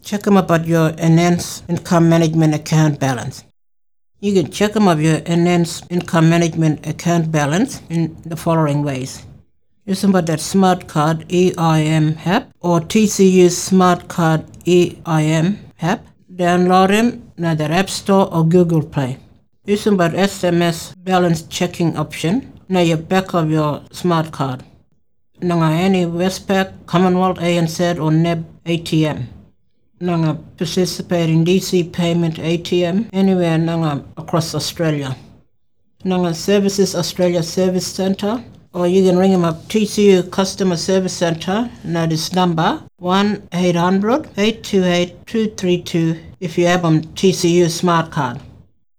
check them about your Enhanced Income Management account balance. You can check them of your Enhanced Income Management account balance in the following ways. Using that Smart Card EIM app or TCU Smart Card EIM app. Download them in the App Store or Google Play. Using that SMS balance checking option near your back of your smart card. Nanga any Westpac, Commonwealth, ANZ or NEB ATM. Nanga participating DC payment ATM anywhere nanga across Australia. Nanga Services Australia Service Centre, or you can ring them up TCU Customer Service Centre. Now this number 1-800-828-232 if you have them TCU Smart Card.